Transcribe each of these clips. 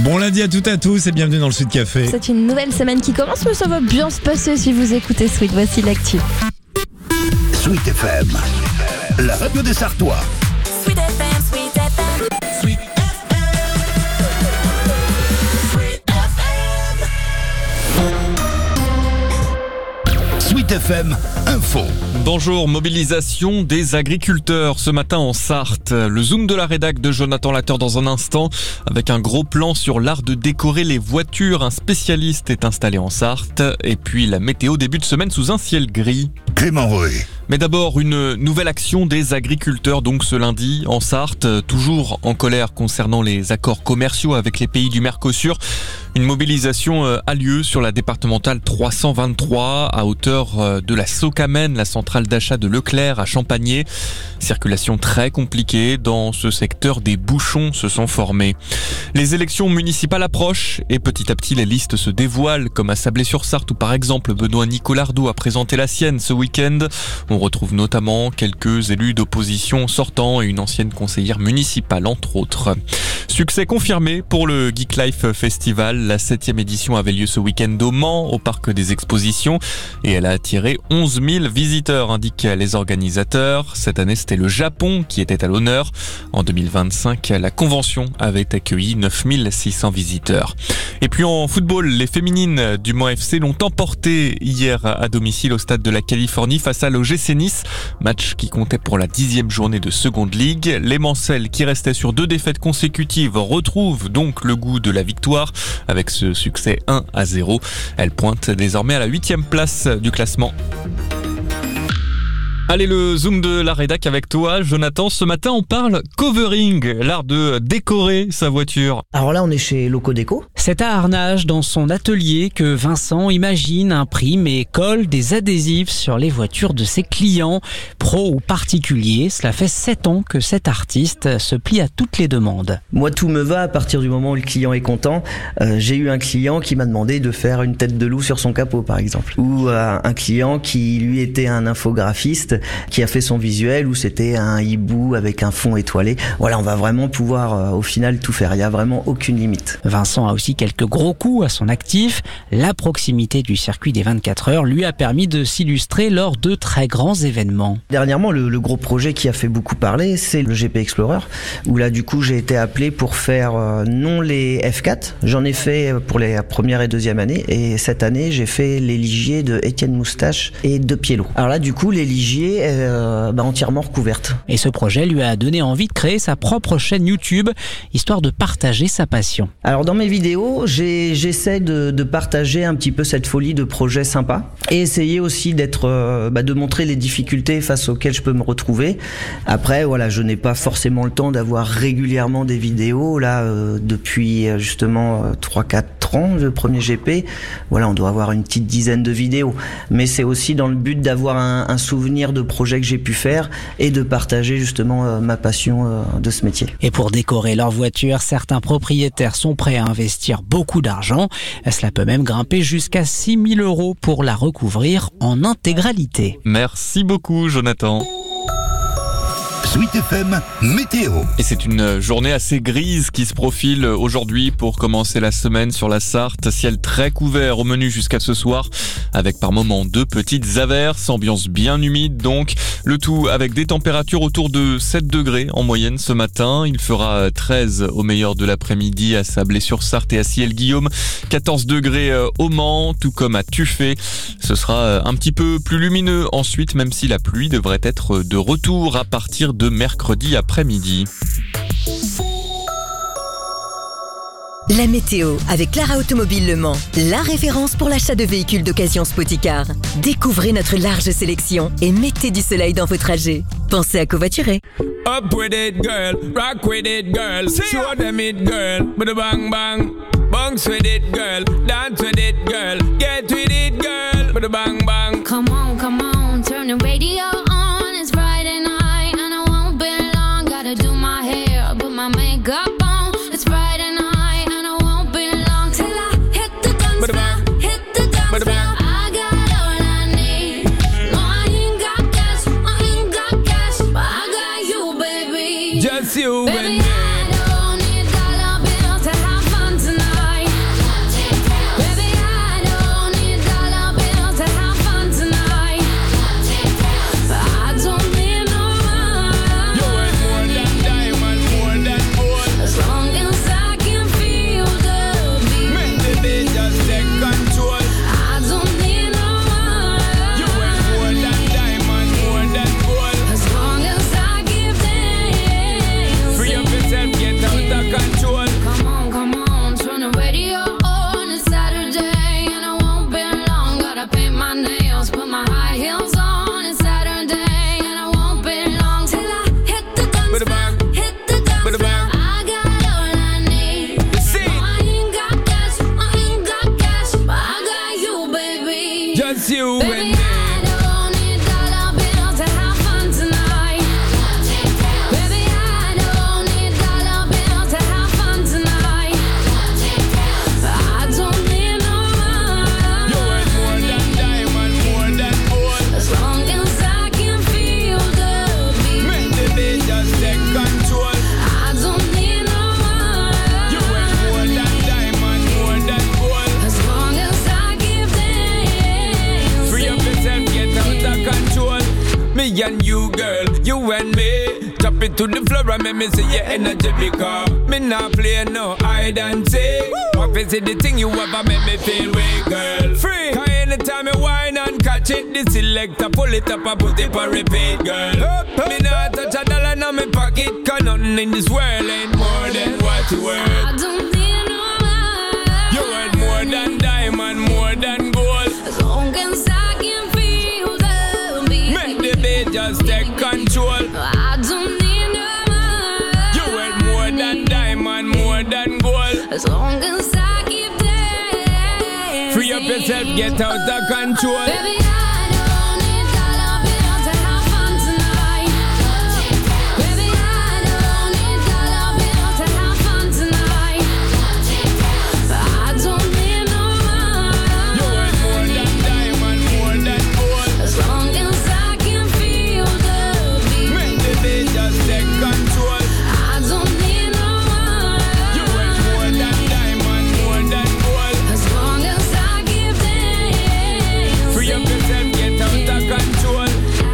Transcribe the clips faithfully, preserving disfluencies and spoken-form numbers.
Bon lundi à toutes et à tous et bienvenue dans le Sud Café. C'est une nouvelle semaine qui commence, mais ça va bien se passer si vous écoutez Sweet. Voici l'actu. Sweet F M, la radio des Sartois. Sweet F M, Sweet F M, Sweet F M, Sweet F M. Sweet F M, info. Bonjour, mobilisation des agriculteurs ce matin en Sarthe. Le zoom de la rédac de Jonathan Lateur dans un instant, avec un gros plan sur l'art de décorer les voitures. Un spécialiste est installé en Sarthe. Et puis la météo début de semaine sous un ciel gris. Clément Roy. Mais d'abord, une nouvelle action des agriculteurs donc ce lundi en Sarthe, toujours en colère concernant les accords commerciaux avec les pays du Mercosur. Une mobilisation a lieu sur la départementale trois cent vingt-trois à hauteur de la Socamène, la centrale d'achat de Leclerc à Champagné. Circulation très compliquée dans ce secteur, des bouchons se sont formés. Les élections municipales approchent et petit à petit les listes se dévoilent, comme à Sablé-sur-Sarthe où par exemple Benoît Nicolardou a présenté la sienne ce week-end. On retrouve notamment quelques élus d'opposition sortants et une ancienne conseillère municipale entre autres. Succès confirmé pour le Geek Life Festival. La septième édition avait lieu ce week-end au Mans, au parc des expositions, et elle a attiré onze mille visiteurs, indiquent les organisateurs. Cette année, c'était le Japon qui était à l'honneur. En deux mille vingt-cinq, la convention avait accueilli neuf mille six cents visiteurs. Et puis en football, les féminines du Mans F C l'ont emporté hier à domicile au stade de la Californie face à l'O G C Nice. Match qui comptait pour la dixième journée de Second League. Les Mancelles, qui restaient sur deux défaites consécutives, retrouvent donc le goût de la victoire. Avec ce succès un à zéro, elle pointe désormais à la huitième place du classement. Allez, le zoom de la rédac avec toi, Jonathan. Ce matin, on parle covering, l'art de décorer sa voiture. Alors là, on est chez Loco Déco. C'est à Arnage, dans son atelier, que Vincent imagine, imprime et colle des adhésifs sur les voitures de ses clients, pros ou particuliers. Cela fait sept ans que cet artiste se plie à toutes les demandes. Moi, tout me va à partir du moment où le client est content. Euh, j'ai eu un client qui m'a demandé de faire une tête de loup sur son capot, par exemple. Ou euh, un client qui, lui, était un infographiste qui a fait son visuel où c'était un hibou avec un fond étoilé. Voilà, on va vraiment pouvoir euh, au final tout faire. Il n'y a vraiment aucune limite. Vincent a aussi quelques gros coups à son actif. La proximité du circuit des vingt-quatre heures lui a permis de s'illustrer lors de très grands événements. Dernièrement, le, le gros projet qui a fait beaucoup parler, c'est le G P Explorer, où là du coup j'ai été appelé pour faire euh, non les F quatre, j'en ai fait pour les première et deuxième année, et cette année j'ai fait les Ligier de Étienne Moustache et de Pielot. Alors là du coup les Ligier Euh, bah, entièrement recouverte. Et ce projet lui a donné envie de créer sa propre chaîne YouTube, histoire de partager sa passion. Alors dans mes vidéos, j'ai, j'essaie de, de partager un petit peu cette folie de projets sympas et essayer aussi d'être, euh, bah, de montrer les difficultés face auxquelles je peux me retrouver. Après, voilà, je n'ai pas forcément le temps d'avoir régulièrement des vidéos. Là, euh, depuis justement euh, trois quatre ans, le premier G P, voilà, on doit avoir une petite dizaine de vidéos. Mais c'est aussi dans le but d'avoir un, un souvenir de projets que j'ai pu faire et de partager justement euh, ma passion euh, de ce métier. Et pour décorer leur voiture, certains propriétaires sont prêts à investir beaucoup d'argent. Cela peut même grimper jusqu'à six mille euros pour la recouvrir en intégralité. Merci beaucoup, Jonathan. Sweet F M, météo. Et c'est une journée assez grise qui se profile aujourd'hui pour commencer la semaine sur la Sarthe. Ciel très couvert au menu jusqu'à ce soir, avec par moments deux petites averses, ambiance bien humide donc. Le tout avec des températures autour de sept degrés en moyenne ce matin. Il fera treize au meilleur de l'après-midi à Sablé-sur-Sarthe et à Ciel-Guillaume. quatorze degrés au Mans, tout comme à Tuffet. Ce sera un petit peu plus lumineux ensuite, même si la pluie devrait être de retour à partir de de mercredi après-midi. La météo avec Clara Automobile Le Mans, la référence pour l'achat de véhicules d'occasion Spoticar. Découvrez notre large sélection et mettez du soleil dans vos trajets. Pensez à covoiturer. Up with it, girl. Rock with it, girl. Show them it, girl. With a bang bang. Bounce with it, girl. Dance with it, girl. Get with it, girl. With a bang bang. Come on, come on. Turn the radio on. It's Friday night and I won't be long. Gotta do my hair, put my makeup on. It's Friday night and I won't be long till I hit the dance floor. Hit the dance floor. I got all I need. No, I ain't got cash. I ain't got cash, but I got you, baby. Just you Baby, and me. I don't need dollar bills to have fun tonight. Me and you, girl, you and me. Drop it to the floor and make me see your energy because me not play no hide and seek. What is it the thing you ever make me feel way, girl? Free. Cause anytime you whine and catch it, the selector pull it up and put it on repeat, girl. Up, up, me not touch a dollar in my pocket, cause nothing in this world ain't more than what you worth. I don't need no man. You worth more than diamond, more than gold. As long as I can feel the beat. Make the beat just take control. I don't need no man. You worth more than diamond, more than gold. As long as I keep dancing. Free up yourself, get out of control. Baby, I don't need dollar bills to have fun tonight. Baby, I don't need dollar bills to have fun tonight. I don't need no man. You worth more than diamond, more than gold. As long as I can feel the beat. Make the beat just take control. I don't need no man. You worth more than diamond, more than gold. As long as I keep dancing. Free up yourself, get out of control.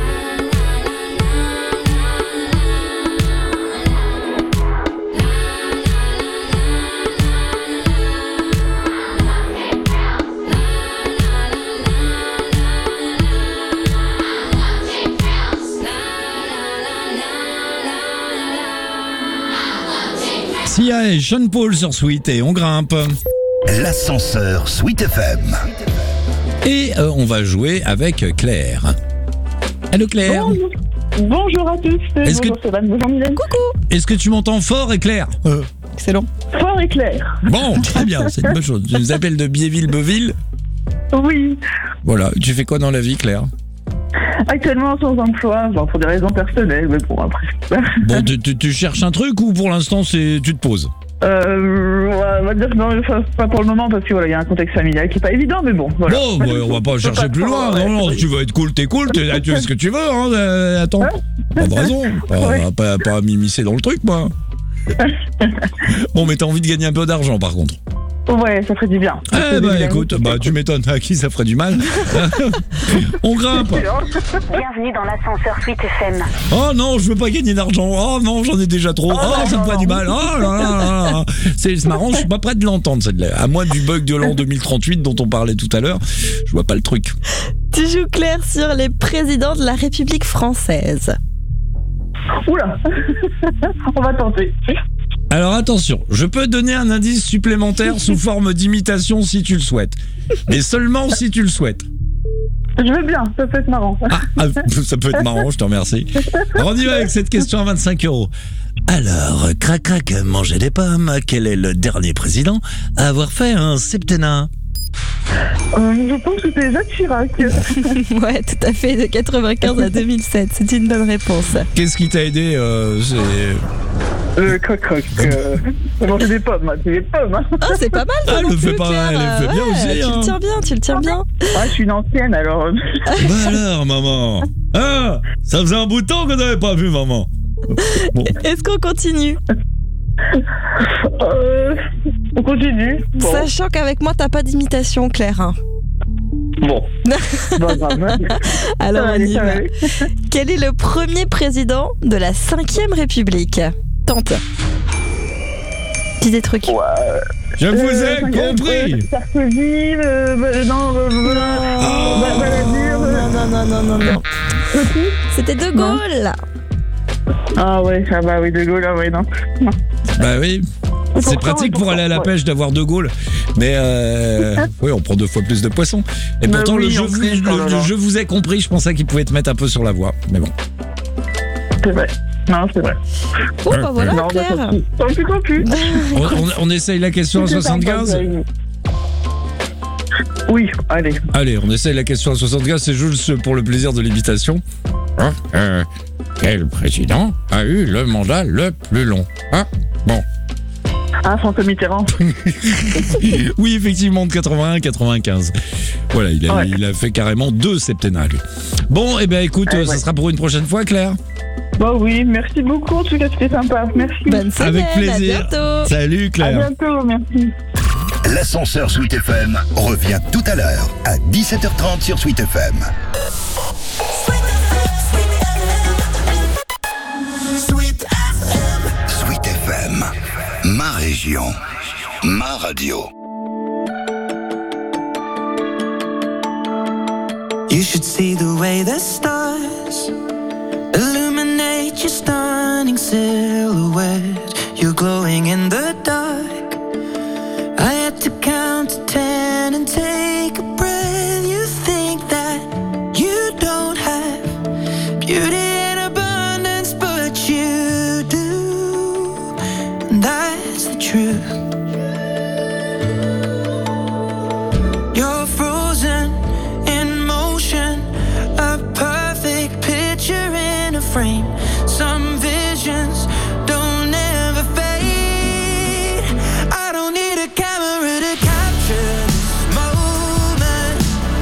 Sia et Sean Paul sur Sweet et on grimpe. L'ascenseur Sweet F M. Et euh, on va jouer avec Claire. Allô Claire. Bonjour. Bonjour à tous. Est-ce bonjour que- Stéphane, bonjour Mylène. Coucou. Est-ce que tu m'entends fort et clair euh, Excellent. Fort et clair. Bon, très bien, c'est une bonne chose. Tu nous appelles de Biéville-Beuville. Oui. Voilà, tu fais quoi dans la vie Claire? Actuellement sans emploi, bon, pour des raisons personnelles, mais bon après. Bon, tu, tu- tu cherches un truc ou pour l'instant c'est tu te poses? Euh, ouais, on va dire que non, enfin, pas pour le moment parce que voilà, il y a un contexte familial qui est pas évident, mais bon. Voilà. Bon, bah, on va pas Je peux chercher plus trop, loin. ouais, Non, non, oui. si tu veux être cool, t'es cool. T'es, tu fais ce que tu veux. Hein, euh, attends, pas de raison. Pas, Ouais. pas, pas à m'immiscer dans le truc, moi. Bon, mais t'as envie de gagner un peu d'argent, par contre. Ouais, ça ferait du bien. Ça Eh ferait bah du bien. écoute, bah tu m'étonnes. À qui ça ferait du mal? On grimpe. Bienvenue dans l'ascenseur Sweet F M. Oh non, je veux pas gagner d'argent. Oh non, j'en ai déjà trop. Oh, non, ça me non, ferait non. du mal. Oh là là là là. C'est, c'est marrant, je suis pas prêt de l'entendre. Celle-là. À moins du bug de l'an deux mille trente-huit dont on parlait tout à l'heure, je vois pas le truc. Tu joues Claire sur les présidents de la République française. Oula. On va tenter. Alors attention, je peux donner un indice supplémentaire sous forme d'imitation si tu le souhaites. Mais seulement si tu le souhaites. Je veux bien, ça peut être marrant. Ah, ah, ça peut être marrant, je te remercie. Alors on y va avec cette question à vingt-cinq euros. Alors, crac crac, manger des pommes, quel est le dernier président à avoir fait un septennat? Euh, je pense que c'est Jacques Chirac. Ouais, tout à fait, de quatre-vingt-quinze à deux mille sept. C'est une bonne réponse. Qu'est-ce qui t'a aidé euh, c'est... Euh, croc croc. Euh, manger des pommes, c'est des pommes. Hein. Ah, c'est pas mal, ça Ah, non elle le plus, fait pas, Claire. elle le fait bien Ouais, aussi, Tu hein. le tiens bien, tu le tiens bien. Ah, je suis une ancienne alors. euh, Bah alors, maman. Ah, ça faisait un bout de temps qu'on n'avait pas vu, maman. Bon. Est-ce qu'on continue? Euh, on continue. Bon. Sachant qu'avec moi, t'as pas d'imitation, Claire. hein. Bon. Pas grave. Alors Ça va on aller, y ça va va. aller. Quel est le premier président de la cinquième République? Tente. Dis des trucs. Je vous Euh, ai cinq- compris. euh, Sarkozy, euh, bah, non, euh, euh, Oh. bah, Balladur, euh, Non, non, non, non, non, non. Petit. C'était De Gaulle. Ah ouais, ah bah oui, De Gaulle, ah ouais, non. non. Bah oui. C'est Pourtant, pratique pour pourtant, aller à la ouais. pêche d'avoir De Gaulle. Mais euh, oui, on prend deux fois plus de poissons. Et Bah pourtant, oui, le, je en vous, plus, le- oh là le là. je vous ai compris, je pensais qu'il pouvait te mettre un peu sur la voie. Mais bon. C'est vrai. Non, c'est vrai. Oh, bah voilà, non, bah, Claire. tant pis. Tant pis, tant pis. On, on- on essaye la question à C'était soixante-quinze. sympa, Oui, allez. Allez, on essaye la question à soixante-quinze. C'est juste pour le plaisir de l'imitation. Hein, euh, quel président a eu le mandat le plus long? Hein? Bon. Ah, François Mitterrand. Oui, effectivement, de quatre-vingt-un à quatre-vingt-quinze. Voilà, il a, Ouais. il a fait carrément deux septennats, lui. Bon, eh bien, écoute, Ouais, euh, ça ouais. sera pour une prochaine fois, Claire. Bah oui, merci beaucoup, en tout cas, c'était sympa. Merci. Bonne semaine. Avec plaisir. À bientôt. Salut, À Claire. bientôt, merci. L'ascenseur Sweet F M revient tout à l'heure à dix-sept heures trente sur Sweet F M. Sweet F M. région, ma radio. You should see the way the stars illuminate your stunning silhouette. You're glowing in the dark. I had to count to ten and take a breath. You think that you don't have beauty in abundance, but you do. And that's the truth. You're frozen in motion, a perfect picture in a frame. Some visions don't ever fade. I don't need a camera to capture this moment.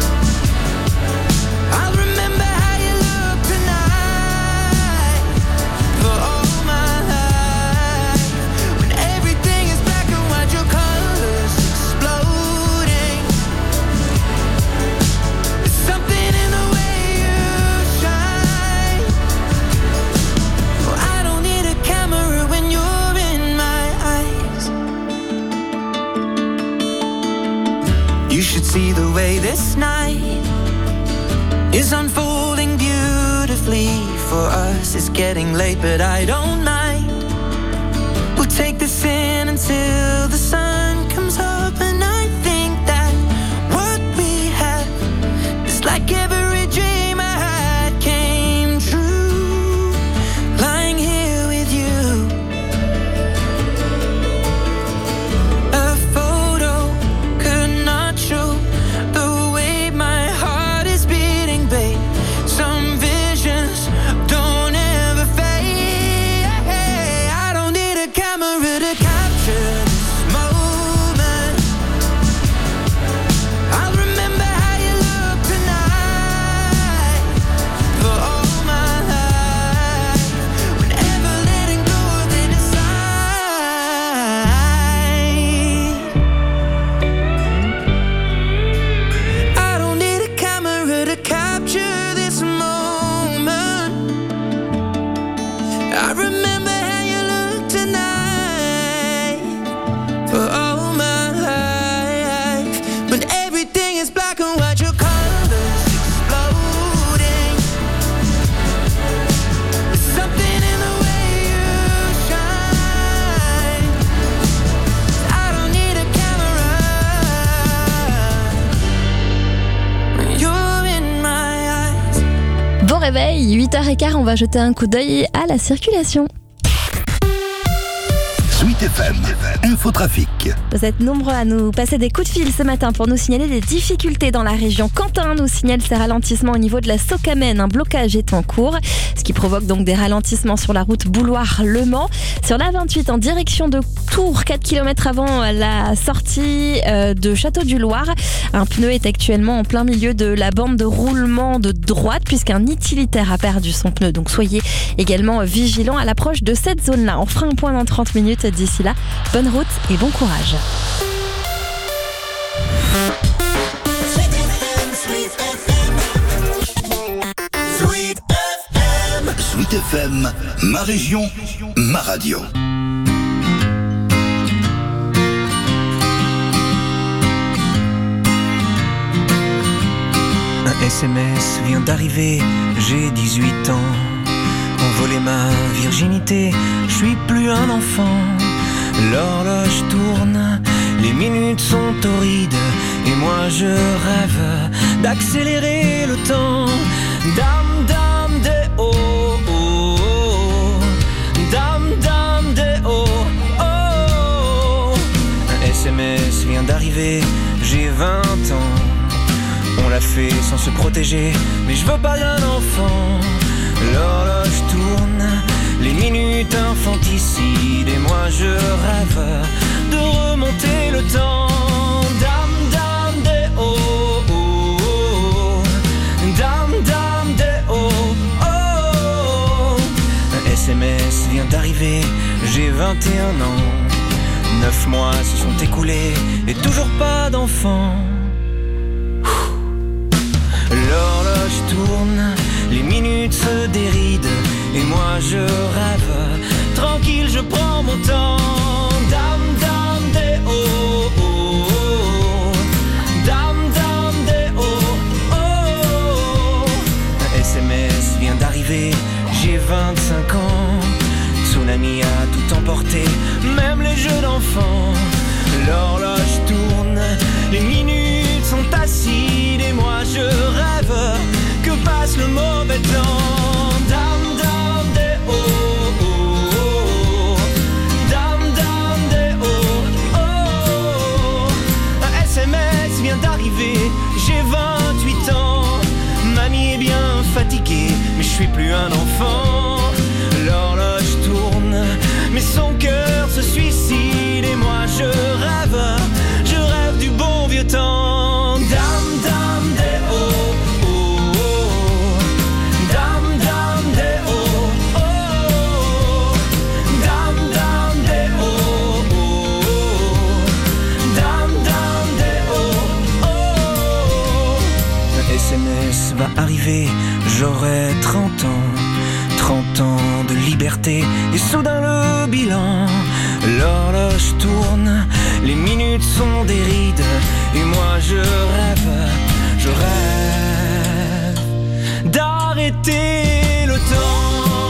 I'll remember how you look tonight for all my life. When everything is black and white, your colors exploding. There's something in the way you shine. Well, I don't need a camera when you're in my eyes. You should see the way this night is unfolding beautifully for us. It's getting late, but I don't mind. We'll take this in until the sun comes up, and I think that what we have is like every dream I had came true. Lying here with you, a photo could not show the way my heart is beating, babe. Some visions don't ever fade. I don't need a camera to capture this moment. I'll remember how you look tonight for all my life. Whenever letting go of it inside. I don't need a camera to capture this moment. I remember how you look tonight for all my life. When everything is black and white, your colors exploding. There's something in the way you shine. I don't need a camera when you're in my eyes. Bon réveil, huit heures quinze, on va jeter un coup d'œil à la circulation. Suite F M, Infotrafic. Vous êtes nombreux à nous passer des coups de fil ce matin pour nous signaler des difficultés dans la région. Quentin nous signale ces ralentissements au niveau de la Socamène. Un blocage est en cours, ce qui provoque donc des ralentissements sur la route Bouloir-Le Mans. Sur la vingt-huit en direction de Tours, quatre kilomètres avant la sortie euh, de Château-du-Loir. Un pneu est actuellement en plein milieu de la bande de roulement de droite puisqu'un utilitaire a perdu son pneu. Donc soyez également vigilants à l'approche de cette zone-là. On fera un point dans trente minutes. D'ici là, bonne route et bon courage. Suite F M, ma région, ma radio. Un S M S vient d'arriver, j'ai dix-huit ans. On volait ma virginité, je suis plus un enfant. L'horloge tourne, les minutes sont torrides, et moi je rêve d'accélérer le temps. Dame, dame, des oh, oh, oh. Dame, dame, des oh, oh. Un S M S vient d'arriver, j'ai vingt ans. On l'a fait sans se protéger, mais je veux pas d'un enfant. L'horloge tourne, les minutes infanticides, et moi je rêve de remonter le temps. Dame, dame, des oh, oh, oh. Dame, dame, des oh, oh. Un S M S vient d'arriver, j'ai vingt et un ans. Neuf mois se sont écoulés, et toujours pas d'enfant. L'horloge tourne, les minutes se dérident, et moi je rêve, tranquille je prends mon temps. Dame, dame. vingt-cinq ans. Tsunami a tout emporté, même les jeux d'enfants. L'horloge tourne, les minutes sont acides et moi je rêve que passe le mauvais temps. Dame, dame, des oh, oh, oh. Dame, dame, des oh, oh, oh. Un S M S vient d'arriver, j'ai vingt-huit ans. Mamie est bien fatiguée, mais je suis plus un enfant. L'horloge tourne, mais son cœur se suicide et moi je rêve, je rêve du bon vieux temps. Dame, dame, des oh, oh, oh. Dame, dame, des oh, oh, oh. Dame, dame, des oh, oh, oh. Dame, dame, des oh, oh, oh. Un S M S va arriver, j'aurai trente ans. trente ans de liberté et soudain le bilan. L'horloge tourne, les minutes sont des rides et moi je rêve, je rêve d'arrêter le temps.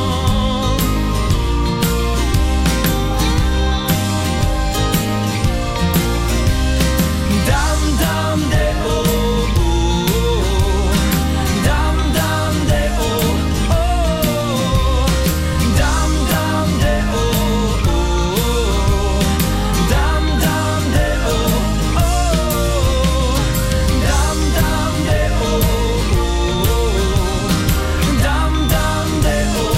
Dame, dame, des oh, oh, oh. Dame, dame, des oh, oh, oh. Dame, dame, des oh, oh, oh. Dame, dame, des oh, oh, oh. Dame, dame, des oh, oh, oh. Dame, dame, des oh,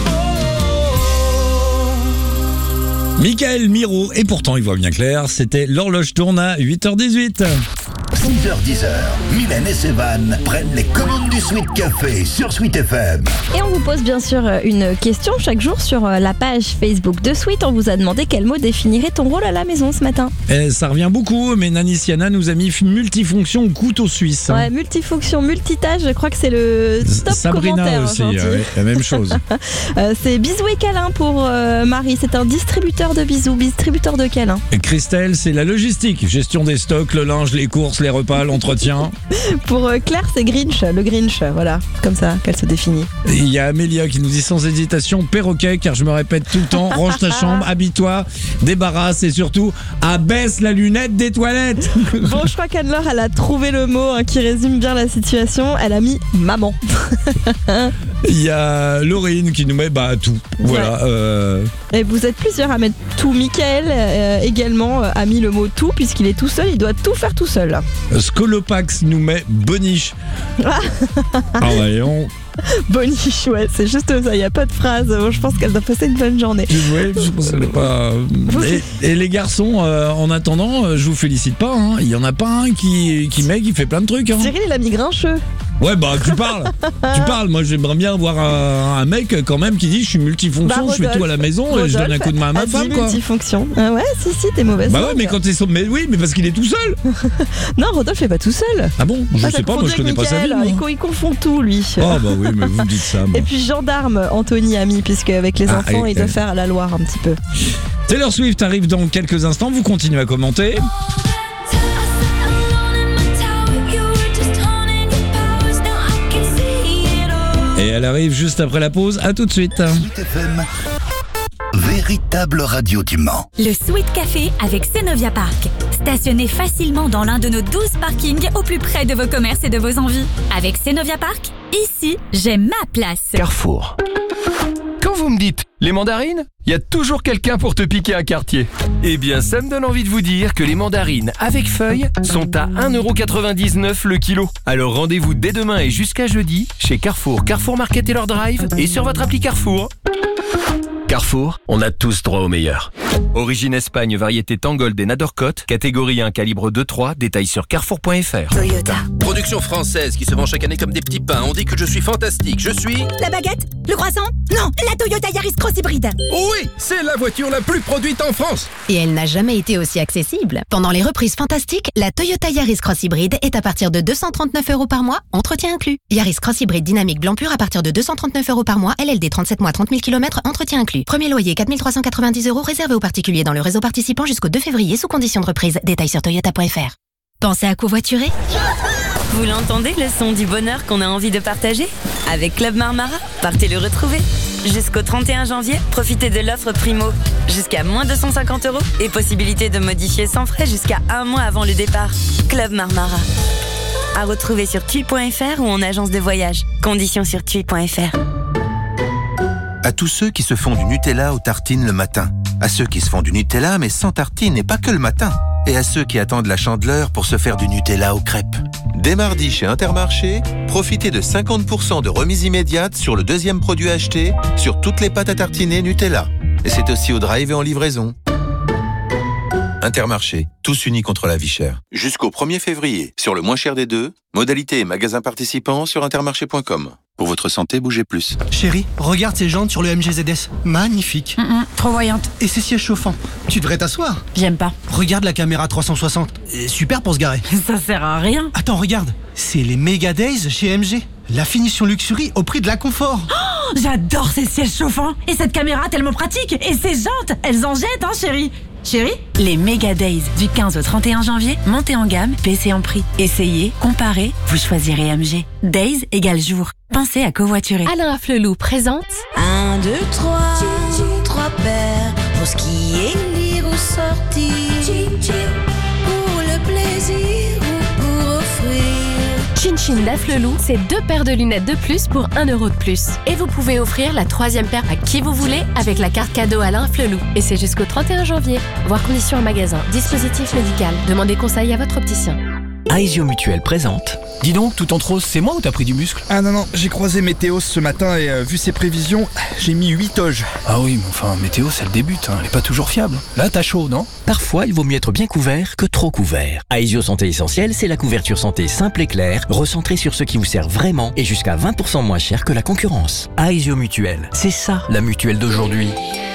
oh. Michael Miro, et pourtant il voit bien clair, c'était l'horloge tourne à huit heures dix-huit. six heures dix, Mylène et Sévan prennent les commandes du Sweet Café sur Sweet F M. Et on vous pose bien sûr une question chaque jour sur la page Facebook de Sweet. On vous a demandé quel mot définirait ton rôle à la maison ce matin. Et ça revient beaucoup, mais Nani Siana nous a mis multifonction couteau suisse. Ouais, multifonction, multitâche, je crois que c'est le top Sabrina commentaire aussi, aujourd'hui. ouais, la même chose. euh, c'est bisous et câlins pour euh, Marie, c'est un distributeur de bisous, distributeur de câlins. Et Christelle, c'est la logistique, gestion des stocks, le linge, les courses, les repas, l'entretien. Pour euh, Claire, c'est Grinch, le Grinch, voilà, comme ça qu'elle se définit. Et il y a Amélia qui nous dit sans hésitation perroquet, car je me répète tout le temps, range ta chambre, habille-toi, débarrasse et surtout abaisse la lunette des toilettes. Bon, je crois qu'Anne-Laure, elle a trouvé le mot hein, qui résume bien la situation. Elle a mis maman. Il y a Laurine qui nous met bah tout. Voilà. Ouais. Euh... Et vous êtes plusieurs à mettre tout. Michael euh, également euh, a mis le mot tout puisqu'il est tout seul, il doit tout faire tout seul. Scolopax nous met boniche. Ah voyons. Boniche, ouais, c'est juste ça, il n'y a pas de phrase. Je pense qu'elle doit passer une bonne journée. Oui, je pense qu'elle est pas. Et, et les garçons, euh, en attendant, euh, je vous félicite pas. Hein. Il y en a pas un qui, qui met, qui fait plein de trucs. Hein. Cyril, il a mis grincheux. Ouais, bah tu parles. Tu parles. Moi, j'aimerais bien avoir un, un mec quand même qui dit je suis multifonction, bah, Rodolphe, je fais tout à la maison Rodolphe, et je donne un coup de main à ma femme. Quoi. Multifonction. Ah ouais, si, si, t'es mauvaise. Bah ouais, mais quand t'es. Mais oui, mais parce qu'il est tout seul. Non, Rodolphe est pas tout seul. Ah bon? Je ah, sais pas, moi je connais Michael, pas sa vie. Il, il confond tout, lui. Ah bah oui, mais vous me dites ça. Moi. Et puis gendarme, Anthony a mis, puisque avec les ah, enfants, et, il doit et... faire la Loire un petit peu. Taylor Swift arrive dans quelques instants. Vous continuez à commenter. Et elle arrive juste après la pause. À tout de suite. Sweet F M, véritable radio du Mans. Le Sweet Café avec Cenovia Park. Stationnez facilement dans l'un de nos douze parkings au plus près de vos commerces et de vos envies. Avec Cenovia Park, ici, j'ai ma place. Carrefour. Quand vous me dites les mandarines, il y a toujours quelqu'un pour te piquer un quartier. Eh bien, ça me donne envie de vous dire que les mandarines avec feuilles sont à un euro quatre-vingt-dix-neuf le kilo. Alors rendez-vous dès demain et jusqu'à jeudi chez Carrefour, Carrefour Market Taylor Drive et sur votre appli Carrefour. Carrefour, on a tous droit au meilleur. Origine Espagne, variété Tangold et Nadorcote, catégorie un, calibre deux trois, détail sur carrefour point f r. Toyota. Production française qui se vend chaque année comme des petits pains. On dit que je suis fantastique, je suis... La baguette? Le croissant? Non, la Toyota Yaris Cross Hybride. Oui, c'est la voiture la plus produite en France. Et elle n'a jamais été aussi accessible. Pendant les reprises fantastiques, la Toyota Yaris Cross Hybride est à partir de deux cent trente-neuf euros par mois, entretien inclus. Yaris Cross Hybride dynamique blanc pur à partir de deux cent trente-neuf euros par mois, L L D trente-sept mois, trente mille kilomètres, entretien inclus. Premier loyer quatre mille trois cent quatre-vingt-dix euros réservé aux particuliers dans le réseau participant jusqu'au deux février sous condition de reprise. Détails sur toyota point f r. Pensez à covoiturer? Vous l'entendez, le son du bonheur qu'on a envie de partager? Avec Club Marmara, partez le retrouver. Jusqu'au trente et un janvier, profitez de l'offre Primo. Jusqu'à moins deux cent cinquante euros et possibilité de modifier sans frais jusqu'à un mois avant le départ. Club Marmara. À retrouver sur tui point f r ou en agence de voyage. Conditions sur tui point f r. À tous ceux qui se font du Nutella aux tartines le matin. À ceux qui se font du Nutella mais sans tartines et pas que le matin. Et à ceux qui attendent la Chandeleur pour se faire du Nutella aux crêpes. Dès mardi chez Intermarché, profitez de cinquante pour cent de remise immédiate sur le deuxième produit acheté sur toutes les pâtes à tartiner Nutella. Et c'est aussi au drive et en livraison. Intermarché, tous unis contre la vie chère. Jusqu'au premier février, sur le moins cher des deux, modalités et magasins participants sur intermarché point com. Pour votre santé, bougez plus. Chérie, regarde ces jantes sur le M G Z S. Magnifique. Mm -mm, trop voyante. Et ces sièges chauffants. Tu devrais t'asseoir. J'aime pas. Regarde la caméra trois cent soixante. Et super pour se garer. Ça sert à rien. Attends, regarde. C'est les Mega Days chez M G. La finition luxury au prix de la confort. Oh, j'adore ces sièges chauffants. Et cette caméra tellement pratique. Et ces jantes, elles en jettent, hein, chérie. Chérie, les Mega Days du quinze au trente et un janvier, montez en gamme, baissez en prix. Essayez, comparez, vous choisirez M G. Days égale jour. Pensez à covoiturer. Alain Afflelou présente Un, deux, trois, trois paires pour skier, lire ou sortir. Pour le plaisir ou pour offrir. Chin Chin d'Afflelou, c'est deux paires de lunettes de plus pour un euro de plus. Et vous pouvez offrir la troisième paire à qui vous voulez avec la carte cadeau Alain Afflelou. Et c'est jusqu'au trente et un janvier. Voir conditions en magasin. Dispositif médical. Demandez conseil à votre opticien. Aesio Mutuelle présente. Dis donc, tout en trop, c'est moi ou t'as pris du muscle? Ah non, non, j'ai croisé Météo ce matin et euh, vu ses prévisions, j'ai mis huit toges. Ah oui, mais enfin, Météo, ça le débute, hein, elle est pas toujours fiable. Là, t'as chaud, non? Parfois, il vaut mieux être bien couvert que trop couvert. Aesio Santé Essentielle, c'est la couverture santé simple et claire, recentrée sur ce qui vous sert vraiment et jusqu'à vingt pour cent moins cher que la concurrence. Aesio Mutuelle, c'est ça, la mutuelle d'aujourd'hui.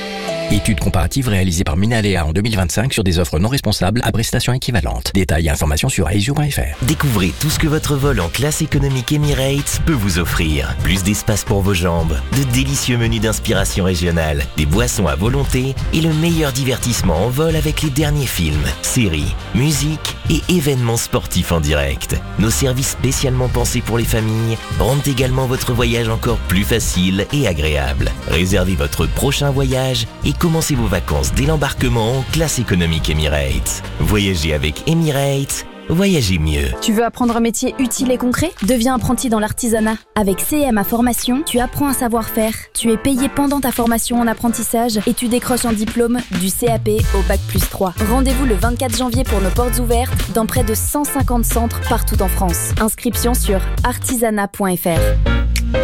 Étude comparative réalisée par Minalea en deux mille vingt-cinq sur des offres non responsables à prestations équivalentes. Détails et informations sur aesio point f r. Découvrez tout ce que votre vol en classe économique Emirates peut vous offrir. Plus d'espace pour vos jambes, de délicieux menus d'inspiration régionale, des boissons à volonté et le meilleur divertissement en vol avec les derniers films, séries, musique et événements sportifs en direct. Nos services spécialement pensés pour les familles rendent également votre voyage encore plus facile et agréable. Réservez votre prochain voyage et commencez vos vacances dès l'embarquement en classe économique Emirates. Voyagez avec Emirates, voyagez mieux. Tu veux apprendre un métier utile et concret? Deviens apprenti dans l'artisanat. Avec C M A Formation, tu apprends un savoir-faire. Tu es payé pendant ta formation en apprentissage et tu décroches un diplôme du C A P au bac plus trois. Rendez-vous le vingt-quatre janvier pour nos portes ouvertes dans près de cent cinquante centres partout en France. Inscription sur artisanat point f r.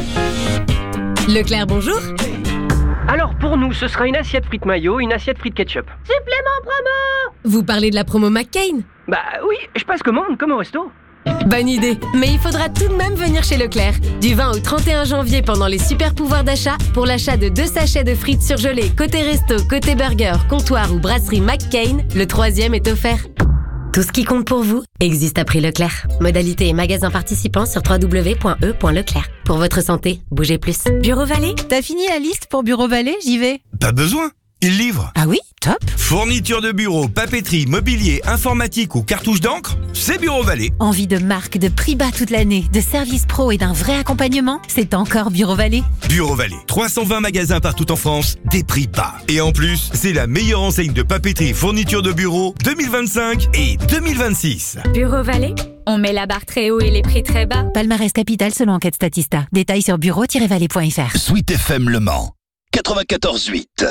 Leclerc, bonjour. Alors pour nous, ce sera une assiette frites mayo, une assiette frites ketchup. Supplément promo. Vous parlez de la promo McCain? Bah oui, je passe commande comme au resto. Bonne idée, mais il faudra tout de même venir chez Leclerc. Du vingt au trente et un janvier pendant les super pouvoirs d'achat, pour l'achat de deux sachets de frites surgelées côté resto, côté burger, comptoir ou brasserie McCain, le troisième est offert. Tout ce qui compte pour vous existe à prix Leclerc. Modalité et magasins participants sur w w w point e point leclerc. Pour votre santé, bougez plus. Bureau Vallée, t'as fini la liste pour Bureau Vallée? J'y vais. Pas besoin, il livre. Ah oui? Top. Fourniture de bureau, papeterie, mobilier, informatique ou cartouche d'encre, c'est Bureau Vallée. Envie de marque, de prix bas toute l'année, de services pro et d'un vrai accompagnement? C'est encore Bureau Vallée. Bureau Vallée, trois cent vingt magasins partout en France, des prix bas. Et en plus, c'est la meilleure enseigne de papeterie fourniture de bureau deux mille vingt-cinq et deux mille vingt-six. Bureau Vallée, on met la barre très haut et les prix très bas. Palmarès Capital selon enquête Statista. Détails sur bureau tiret vallée point f r. Sweet F M Le Mans, quatre-vingt-quatorze huit.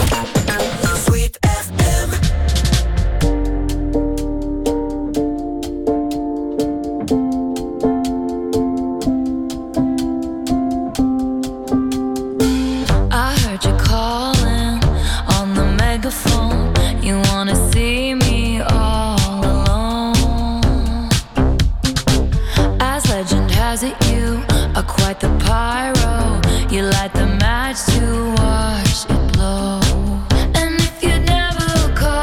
Sweet F M. I heard you calling on the megaphone. You wanna see me all alone. As legend has it, you are quite the pyro. You light the match to watch it blow. And if you never call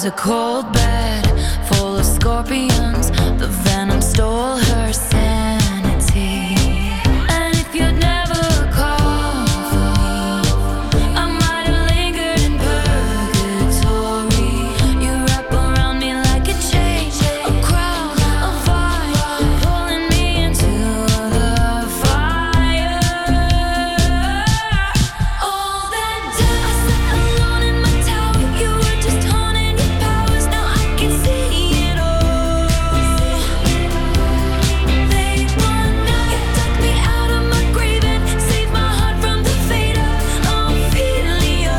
a cold bed full of scorpions. The venom stole her sanity. And if you'd never called for me, I might have lingered in purgatory. You wrap around me like a chain, a crown, a vine, pulling me into the fire. All that time I sat alone in my tower, you were just honing your powers. Now I can see it all. They want now you took me out of my grave and saved my heart from the fate of Ophelia.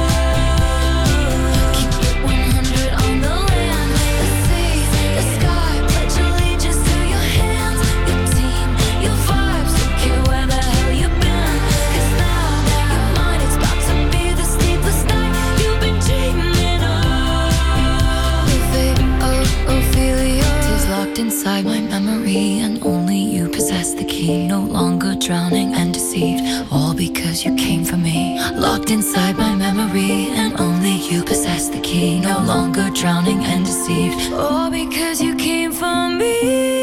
Keep it one hundred on the land, the sea, the sky. Pledge allegiance to your hands, your team, your vibes. Don't care where the hell you've been, 'cause now your mind it's about to be the sleepless night you've been dreaming of. The fate of Ophelia is locked inside my memory, and only you possess the key. No longer drowning and deceived, all because you came for me. Locked inside my memory, and only you possess the key. No longer drowning and deceived, all because you came for me.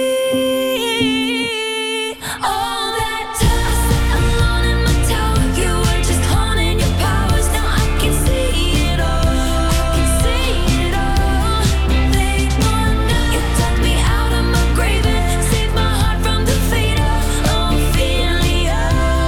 All that time I sat alone in my tower, you were just honing your powers. Now I can see it all. I can see it all. They want now you dug me out of my grave and saved my heart from the fate of Ophelia.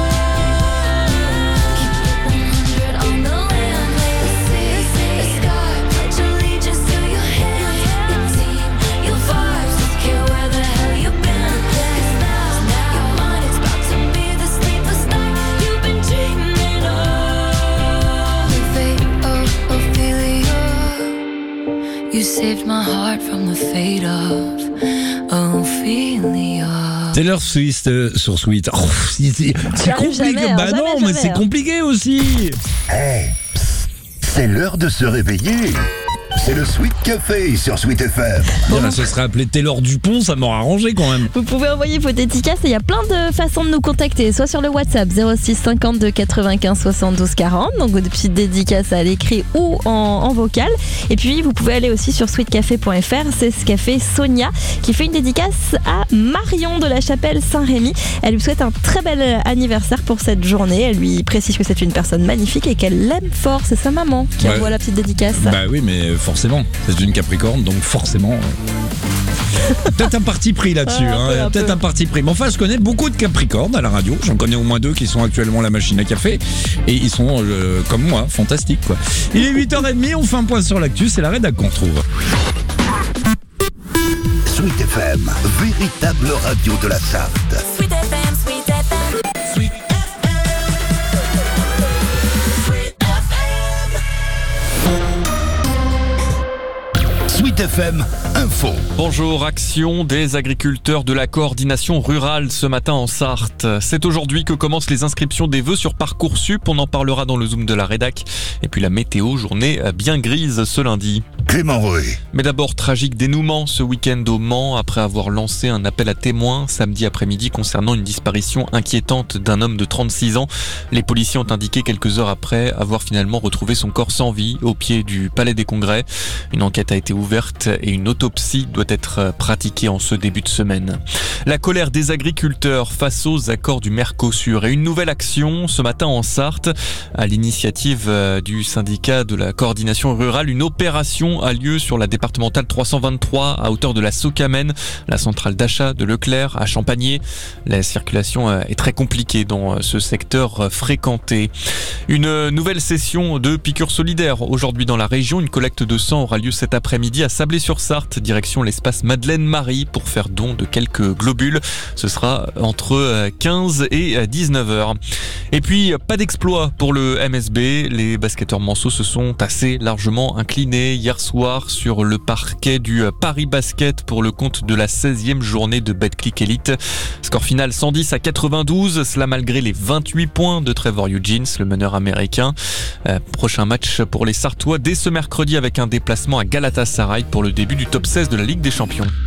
Keep it one hundred on the land, the sea, the sky. Pledge allegiance to your hands, your team, your vibes. Don't care where the hell you've been, 'cause now your mind it's about to be the sleepless night you've been dreaming of. The fate of Ophelia. You saved my heart from the fate of Ophelia. Taylor Swift euh, sur Sweet. Oh, c'est c'est- c'est J'y arrive compliqué. jamais, hein, bah jamais, non, mais jamais, c'est hein. compliqué aussi. Hey, psst, c'est l'heure de se réveiller. C'est le Sweet Café sur Sweet F M. Dire, elle se serait appelée Taylor Dupont, ça m'aurait arrangé quand même. Vous pouvez envoyer vos dédicaces et il y a plein de façons de nous contacter, soit sur le WhatsApp zéro six cinquante-deux quatre-vingt-quinze soixante-douze quarante, donc des petites dédicaces à l'écrit ou en, en vocal. Et puis vous pouvez aller aussi sur sweet café point f r, c'est ce qu'a fait Sonia qui fait une dédicace à Marion de la Chapelle Saint-Rémy. Elle lui souhaite un très bel anniversaire pour cette journée. Elle lui précise que c'est une personne magnifique et qu'elle l'aime fort. C'est sa maman qui Ouais. envoie la petite dédicace. Bah oui, mais forcément, c'est une Capricorne, donc forcément. euh, Peut-être un parti pris là-dessus, Ouais, un hein, peu, un peut-être peu. un parti pris. Mais enfin, je connais beaucoup de Capricornes à la radio. J'en connais au moins deux qui sont actuellement à la machine à café. Et ils sont, euh, comme moi, fantastiques, quoi. Il est huit heures trente, on fait un point sur l'actu, c'est la rédac qu'on retrouve. Sweet F M, véritable radio de la Sarthe. Sweet F M, Sweet F M. Sweet Sweet F M, info. Bonjour, action des agriculteurs de la coordination rurale ce matin en Sarthe. C'est aujourd'hui que commencent les inscriptions des vœux sur Parcoursup. On en parlera dans le Zoom de la rédac. Et puis la météo, journée bien grise ce lundi. Clément Roy. Mais d'abord, tragique dénouement ce week-end au Mans après avoir lancé un appel à témoins samedi après-midi concernant une disparition inquiétante d'un homme de trente-six ans. Les policiers ont indiqué quelques heures après avoir finalement retrouvé son corps sans vie au pied du Palais des Congrès. Une enquête a été ouverte et une autopsie doit être pratiquée en ce début de semaine. La colère des agriculteurs face aux accords du Mercosur et une nouvelle action ce matin en Sarthe. À l'initiative du syndicat de la coordination rurale, une opération a lieu sur la départementale trois cent vingt-trois à hauteur de la Socamène, la centrale d'achat de Leclerc à Champagné. La circulation est très compliquée dans ce secteur fréquenté. Une nouvelle session de piqûres solidaires aujourd'hui dans la région. Une collecte de sang aura lieu cet après-midi à Sablé-sur-Sarthe, direction l'espace Madeleine-Marie pour faire don de quelques globules. Ce sera entre quinze et dix-neuf heures. Et puis, pas d'exploit pour le M S B. Les basketteurs manceaux se sont assez largement inclinés hier soir sur le parquet du Paris Basket pour le compte de la seizième journée de Betclic Elite. Score final cent dix à quatre-vingt-douze, cela malgré les vingt-huit points de Trevor Eugene, le meneur américain. Euh, prochain match pour les Sartois dès ce mercredi avec un déplacement à Galatasaray pour le début du top seize de la Ligue des Champions.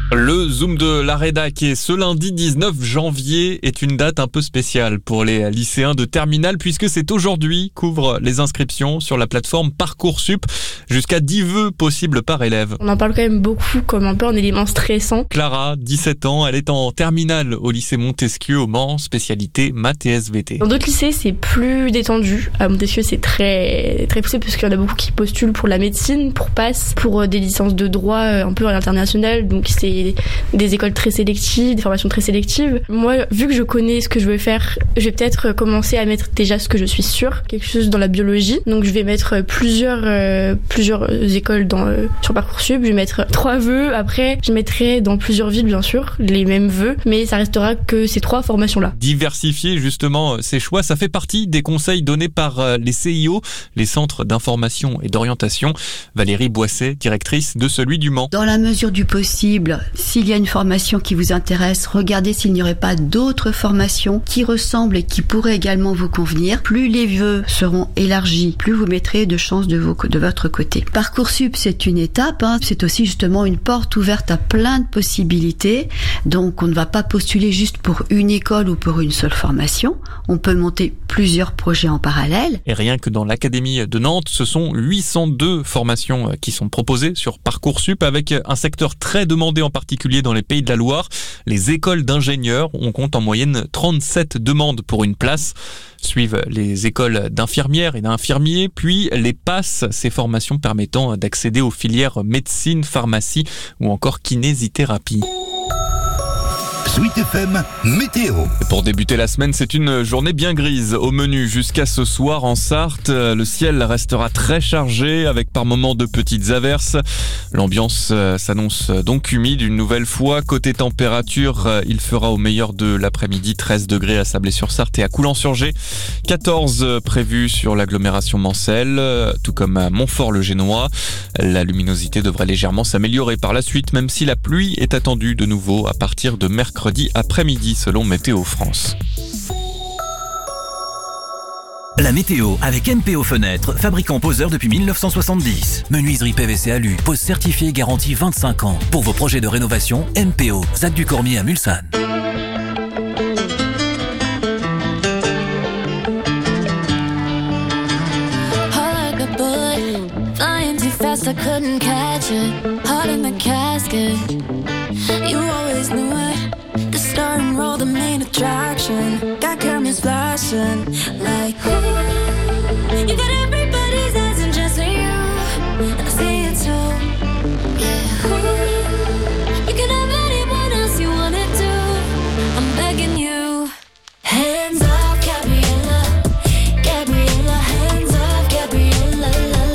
Le Zoom de la rédac et ce lundi dix-neuf janvier est une date un peu spéciale pour les lycéens de terminale puisque c'est aujourd'hui qu'ouvrent les inscriptions sur la plateforme Parcoursup. Jusqu'à dix vœux possibles par élève. On en parle quand même beaucoup comme un peu un élément stressant. Clara, dix-sept ans, elle est en terminale au lycée Montesquieu au Mans, spécialité maths et S V T. Dans d'autres lycées, c'est plus détendu. À Montesquieu, c'est très très poussé parce qu'il y en a beaucoup qui postulent pour la médecine, pour passe, pour des licences de droit un peu à l'international. Donc c'est des écoles très sélectives, des formations très sélectives. Moi, vu que je connais ce que je veux faire, je vais peut-être commencer à mettre déjà ce que je suis sûre, quelque chose dans la biologie. Donc je vais mettre plusieurs euh, plusieurs écoles dans euh, sur Parcoursup. Je vais mettre trois vœux. Après, je mettrai dans plusieurs villes, bien sûr, les mêmes vœux, mais ça restera que ces trois formations-là. Diversifier justement ces choix, ça fait partie des conseils donnés par les C I O, les centres d'information et d'orientation. Valérie Boisset, directrice de celui du Mans. Dans la mesure du possible, s'il y a une formation qui vous intéresse, regardez s'il n'y aurait pas d'autres formations qui ressemblent et qui pourraient également vous convenir. Plus les vœux seront élargis, plus vous mettrez de chances de, vos, de votre côté. Parcoursup, c'est une étape, hein. C'est aussi justement une porte ouverte à plein de possibilités. Donc on ne va pas postuler juste pour une école ou pour une seule formation. On peut monter plusieurs projets en parallèle. Et rien que dans l'Académie de Nantes, ce sont huit cent deux formations qui sont proposées sur Parcoursup avec un secteur très demandé en particulier dans les Pays de la Loire. Les écoles d'ingénieurs, on compte en moyenne trente-sept demandes pour une place. Suivent les écoles d'infirmières et d'infirmiers, puis les PASS, ces formations permettant d'accéder aux filières médecine, pharmacie ou encore kinésithérapie. Sweet F M météo. Pour débuter la semaine, c'est une journée bien grise au menu jusqu'à ce soir en Sarthe. Le ciel restera très chargé avec par moments de petites averses. L'ambiance s'annonce donc humide une nouvelle fois. Côté température, il fera au meilleur de l'après-midi treize degrés à Sablé-sur-Sarthe et à Coulan-sur-Gé. quatorze prévus sur l'agglomération mancelle, tout comme à Montfort-le-Génois. La luminosité devrait légèrement s'améliorer par la suite, même si la pluie est attendue de nouveau à partir de mercredi après-midi selon Météo France. La météo avec M P O Fenêtres, fabricant poseur depuis mille neuf cent soixante-dix. Menuiserie P V C alu, pose certifiée garantie vingt-cinq ans. Pour vos projets de rénovation, M P O, Zac du Cormier à Mulsanne. I couldn't catch it, heart in the casket. You always knew it, the star and roll, the main attraction. Got cameras flashing, like ooh. You got everybody's eyes and just you, and I see it too. Yeah, ooh. You can have anyone else you wanna do. I'm begging you, hands off, Gabriella, Gabriella, hands off, Gabriella.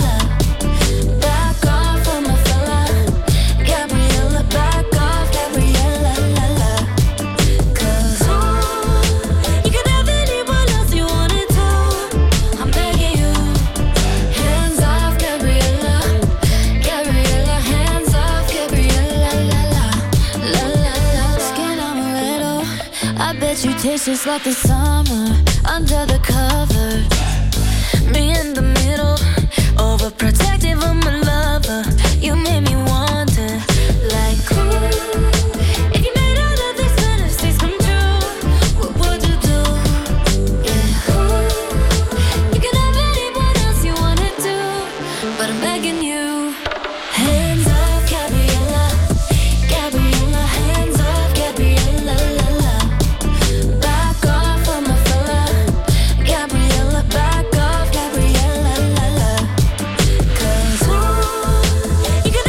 You taste just like the summer under the cover. Me in the middle, overprotective of my lover. You made me wonder, like ooh, if you made all of these fantasies come true, what would you do? Yeah, ooh, you can have anyone else you wanna do, but I'm begging you, hands off, Gabriella, Gabriella, hands off, Gabriella, la la. Back off of my fella, Gabriella, back off, Gabriella, la la. 'Cause ooh, you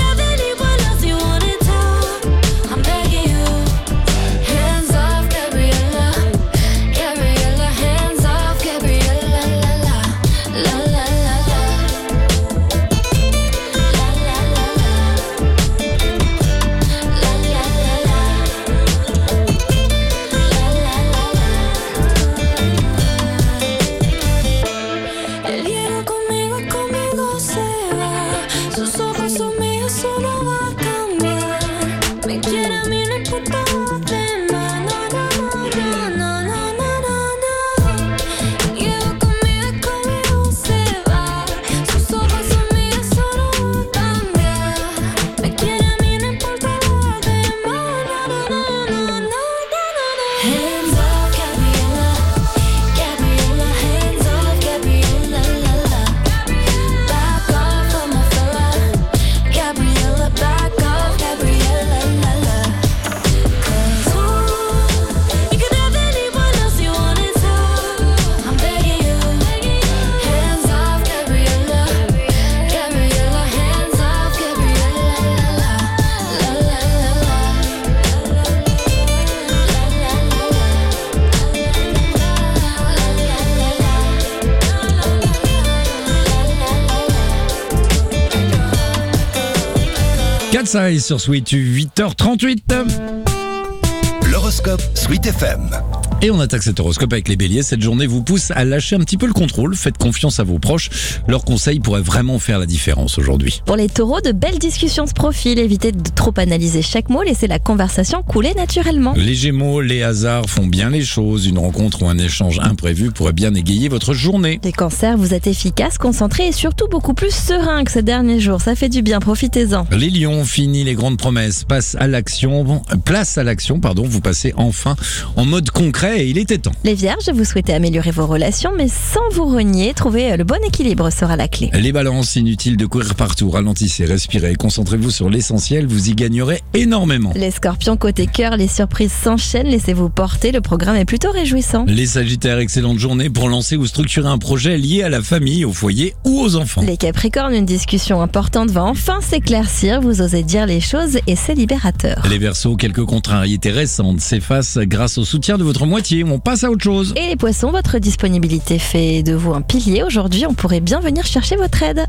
Size sur Sweet, huit heures trente-huit. L'horoscope Sweet F M. Et on attaque cet horoscope avec les béliers. Cette journée vous pousse à lâcher un petit peu le contrôle. Faites confiance à vos proches. Leurs conseils pourraient vraiment faire la différence aujourd'hui. Pour les taureaux, de belles discussions se profilent. Évitez de trop analyser chaque mot. Laissez la conversation couler naturellement. Les gémeaux, les hasards font bien les choses. Une rencontre ou un échange imprévu pourrait bien égayer votre journée. Les cancers, vous êtes efficaces, concentrés et surtout beaucoup plus sereins que ces derniers jours. Ça fait du bien, profitez-en. Les lions, fini les grandes promesses. Passe à l'action. Place à l'action, pardon. Vous passez enfin en mode concret. Et il était temps. Les vierges, vous souhaitez améliorer vos relations, mais sans vous renier, trouver le bon équilibre sera la clé. Les balances, inutile de courir partout, ralentissez, respirez, concentrez-vous sur l'essentiel, vous y gagnerez énormément. Les scorpions, côté cœur, les surprises s'enchaînent, laissez-vous porter, le programme est plutôt réjouissant. Les sagittaires, excellente journée pour lancer ou structurer un projet lié à la famille, au foyer ou aux enfants. Les capricornes, une discussion importante va enfin s'éclaircir, vous osez dire les choses et c'est libérateur. Les verseaux, quelques contrariétés récentes s'effacent grâce au soutien de votre moitié. On passe à autre chose. Et les poissons, votre disponibilité fait de vous un pilier. Aujourd'hui, on pourrait bien venir chercher votre aide.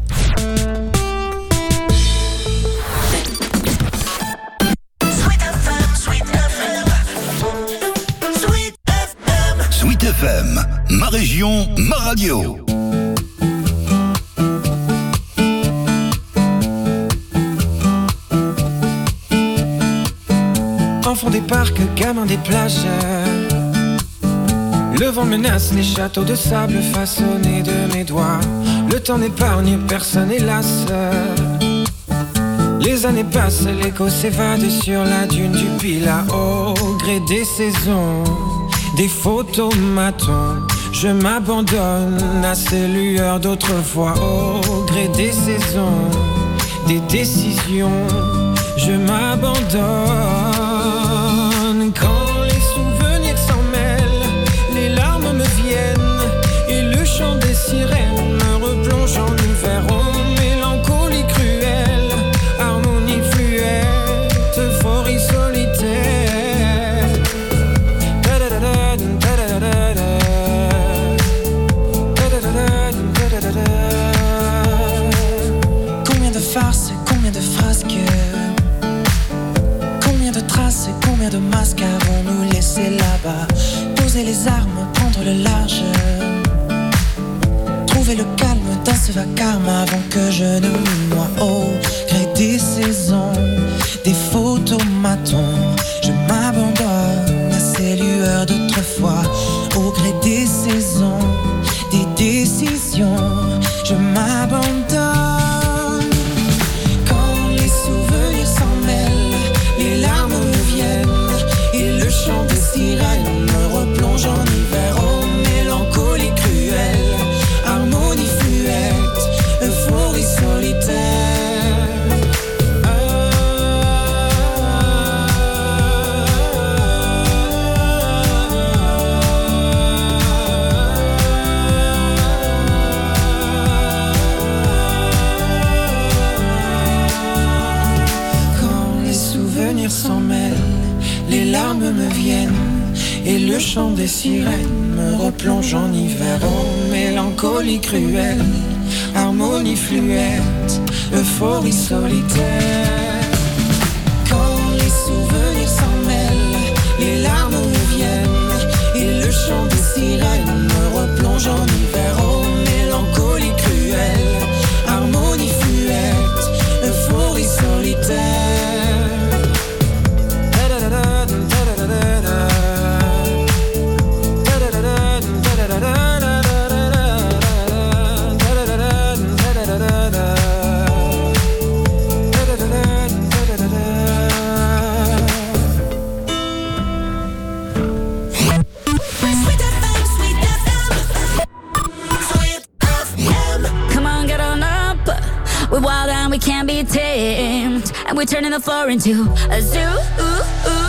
Sweet F M, ma région, ma radio. Enfant des parcs, gamin des plages. Le vent menace les châteaux de sable façonnés de mes doigts. Le temps n'épargne personne hélas. Les années passent, l'écho s'évade sur la dune du Pilat. Au gré des saisons, des photomatons, je m'abandonne à ces lueurs d'autrefois. Au gré des saisons, des décisions, je m'abandonne. Quand les souvenirs s'en mêlent, les larmes me viennent et le chant des sirènes me replonge en hiver. Oh, mélancolie cruelle, harmonie fluette, euphorie solitaire. Combien de farces, combien de frasques, combien de traces et combien de masques avons-nous laissé là-bas? Poser les armes, prendre le large, trouver le calme dans ce vacarme avant que je ne me noie. Au gré des saisons, des photomatons, je m'abandonne à ces lueurs d'autrefois. Au gré des saisons, des décisions, je m'abandonne. Quand les souvenirs s'en mêlent, les larmes me viennent et le chant des sirènes me replonge en hiver. Oh, mélancolie cruelle, harmonie fluette, euphorie solitaire. Quand les souvenirs s'en mêlent, les larmes me viennent et le chant des sirènes me replonge en hiver. Oh, mélancolie cruelle, harmonie fluette, euphorie solitaire. Quand les souvenirs s'en mêlent, les larmes me viennent et le chant des sirènes me replonge en hiver. Oh, mélancolie cruelle, harmonie fluette, euphorie solitaire. Come on, get on up. We're wild and we can't be tamed. And we're turning the floor into a zoo. Ooh, ooh.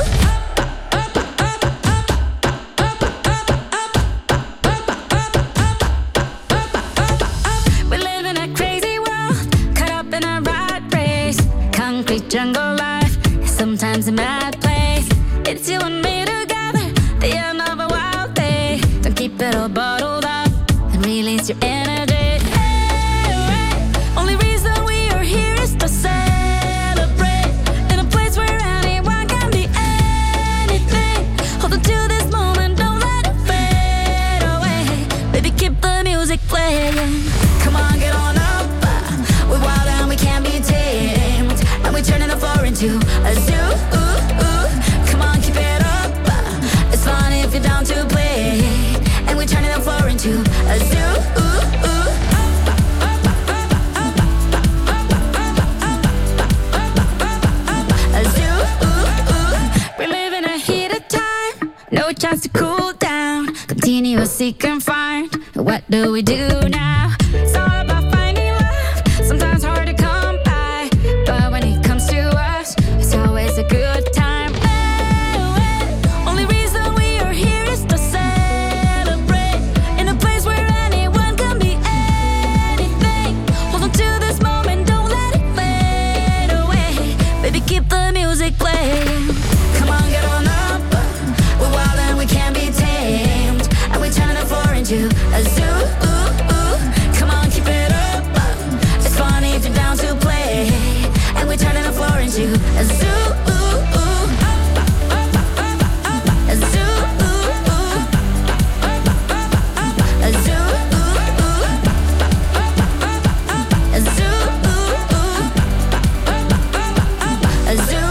We live in a crazy world, caught up in a rat race. Concrete jungle life, sometimes a mad place. It's you and me together, the end of a wild day. Don't keep it all bottled up and release your energy. Hey, hey. Only reason we are here is to celebrate. No chance to cool down, continue seek and find. What do we do now? It's all about finding love, sometimes hard to come by, but when it comes to us, it's always a good time. Hey, hey. Only reason we are here is to celebrate, in a place where anyone can be anything. Hold on to this moment, don't let it fade away. Baby, keep the music playing. Come on, get on up. We're wild and we can't be tamed, and we're turning the floor into a zoo. Come on, keep it up. It's funny if you're down to play, and we're turning the floor into a zoo. A zoo. A zoo. A zoo. A zoo.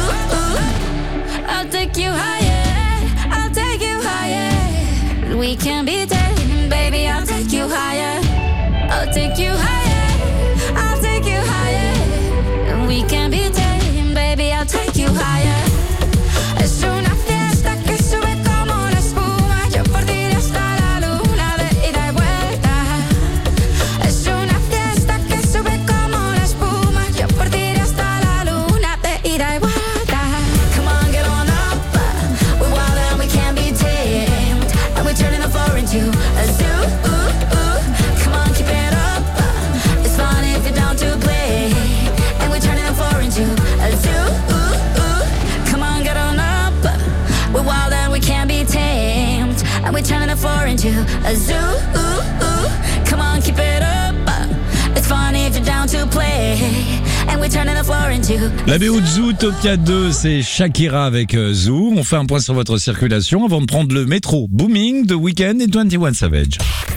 I'll take you higher, I'll take you higher. We can be tamed, baby, I'll take you higher. I'll take you higher, I'll take you higher. We can be tamed, baby, I'll take you higher. Es una fiesta que sube como la espuma. Yo por ti iré hasta la luna de ida y vuelta. Es una fiesta que sube como la espuma. Yo por ti iré hasta la luna de ida y vuelta. Come on, get on up. We're wild and we can't be tamed, and we're turning the floor into a zoo. Come on, keep it up. It's fun if you're down to play, and we're turning the floor into a zoo. Come on, get on up. We're wild and we can't be tamed, and we're turning the floor into a zoo. Come on, keep it up. It's fun if you're down to play, and we're turning the floor into La B O de Zootopia deux, c'est Shakira avec euh, Zoo. On fait un point sur votre circulation avant de prendre le métro. Booming, The Weeknd et vingt et un Savage.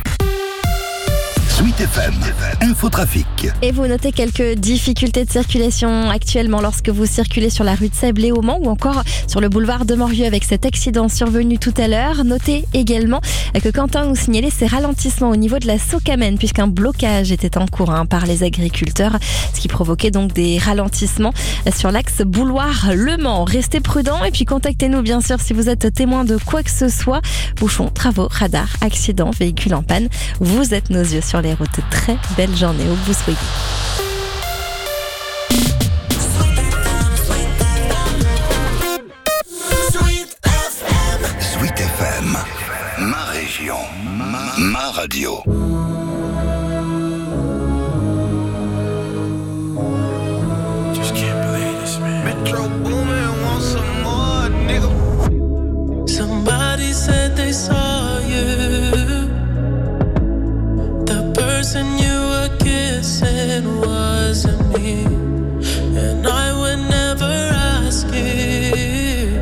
Sweet F M, Infotrafic. Et vous notez quelques difficultés de circulation actuellement lorsque vous circulez sur la rue de Sablé au Mans ou encore sur le boulevard de Morieux avec cet accident survenu tout à l'heure. Notez également que Quentin nous signalait ces ralentissements au niveau de la Socamène puisqu'un blocage était en cours hein, par les agriculteurs, ce qui provoquait donc des ralentissements sur l'axe Bouloir-Le Mans. Restez prudents et puis contactez-nous bien sûr si vous êtes témoin de quoi que ce soit. Bouchons, travaux, radars, accidents, véhicules en panne. Vous êtes nos yeux sur les routes. Très belle journée où que vous soyez. Sweet F M, ma région, ma, ma radio. Just can't believe this, man. Metro Boomin, want some more, nigga. Somebody said they saw you. The person you were kissing wasn't me, and I would never ask you.